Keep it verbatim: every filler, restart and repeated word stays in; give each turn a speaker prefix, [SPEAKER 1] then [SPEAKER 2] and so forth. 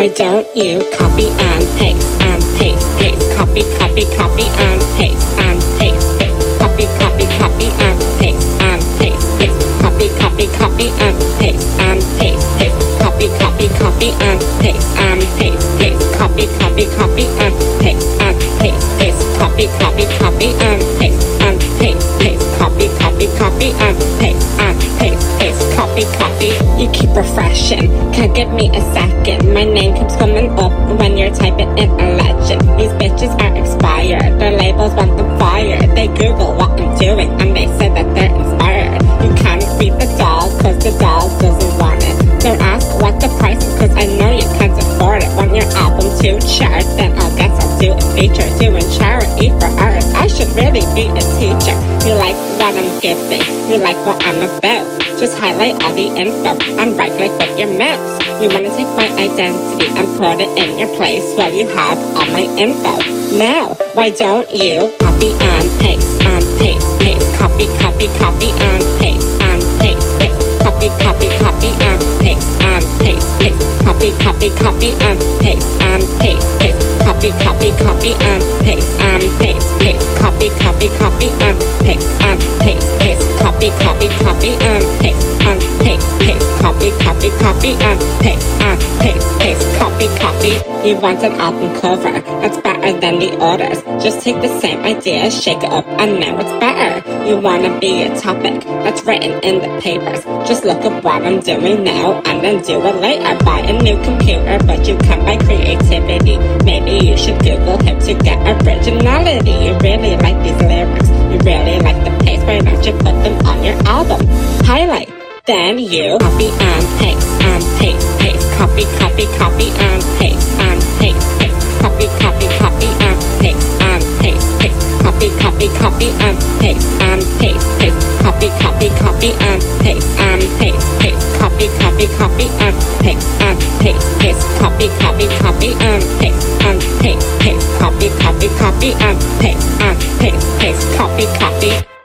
[SPEAKER 1] Why don't you copy and paste and paste, paste, copy, copy, copy and paste and paste, paste, copy, copy, copy and paste and paste, paste, copy, copy, copy and paste and paste, paste, copy, copy, copy and paste and paste, paste, copy, copy, copy and paste and paste, paste, copy, copy, copy and paste and paste, paste, copy, copy, copy and paste and paste, paste, copy, copy. You keep refreshing, can't give me a second. My name keeps coming up when you're typing in a legend. These bitches are expired, their labels want them fired. They Google what I'm doing and they say that they're inspired. You can't read the doll cause the doll doesn't want it. Don't ask what the price is cause I know you can't afford it. Want your album to chart, then I'll guess I'll do a feature. Doing charity for art, I should really be a teacher. You like what I'm giving, you like what I'm about. Just highlight all the info and right click with your mouse. You wanna take my identity and put it in your place. Well, you have all my info. Now, why don't you copy and paste and paste, paste, copy, copy, copy and paste and paste, paste, copy, copy, copy and paste and paste, paste, copy, copy, copy and paste and paste, paste, copy, copy, copy and paste and paste, paste, copy, copy, copy and paste and paste, paste, copy, copy, copy and paste and paste, paste, copy, copy, copy and paste and paste, paste, copy, copy. You want an album cover that's better than the others. Just take the same idea, shake it up, and now it's better. You wanna be a topic that's written in the papers. Just look at what I'm doing now and then do it later. Buy a new computer, but you can't buy creativity. Maybe you should Google him to get originality. You really like these lyrics, you really like the pace. Why don't you put them on your album? Highlight. Then you copy and paste and paste, paste, copy, copy, copy and paste and paste, paste, copy, copy, copy and paste and paste, paste, copy, copy, copy and paste and paste, paste, copy, copy, copy and paste and paste, paste, copy, copy, copy and paste and paste, paste, copy, copy, copy and paste and paste, paste, copy, copy, copy and paste and paste, paste, copy, copy.